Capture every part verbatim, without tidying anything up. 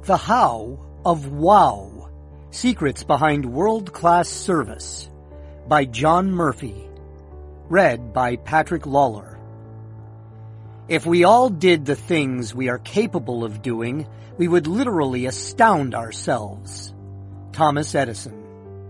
The How of WOW, Secrets Behind World-Class Service by John Murphy. Read by Patrick Lawler. If we all did the things we are capable of doing, we would literally astound ourselves. Thomas Edison.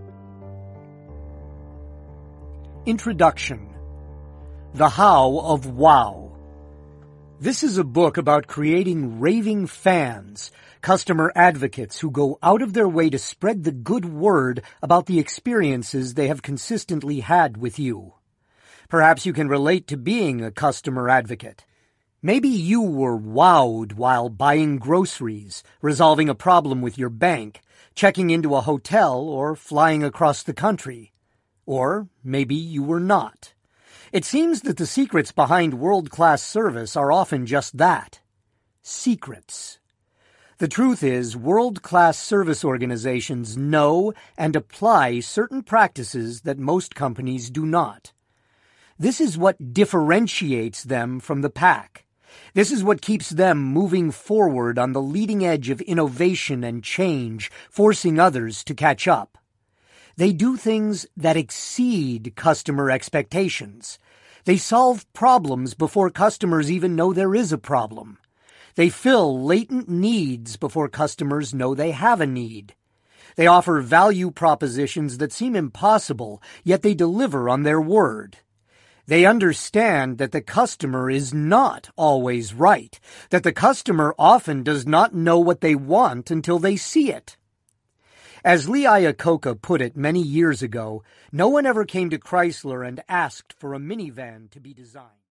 Introduction. The How of WOW. This is a book about creating raving fans, customer advocates who go out of their way to spread the good word about the experiences they have consistently had with you. Perhaps you can relate to being a customer advocate. Maybe you were wowed while buying groceries, resolving a problem with your bank, checking into a hotel, or flying across the country. Or maybe you were not. It seems that the secrets behind world-class service are often just that. Secrets. The truth is, world-class service organizations know and apply certain practices that most companies do not. This is what differentiates them from the pack. This is what keeps them moving forward on the leading edge of innovation and change, forcing others to catch up. They do things that exceed customer expectations. They solve problems before customers even know there is a problem. They fill latent needs before customers know they have a need. They offer value propositions that seem impossible, yet they deliver on their word. They understand that the customer is not always right, that the customer often does not know what they want until they see it. As Lee Iacocca put it many years ago, no one ever came to Chrysler and asked for a minivan to be designed.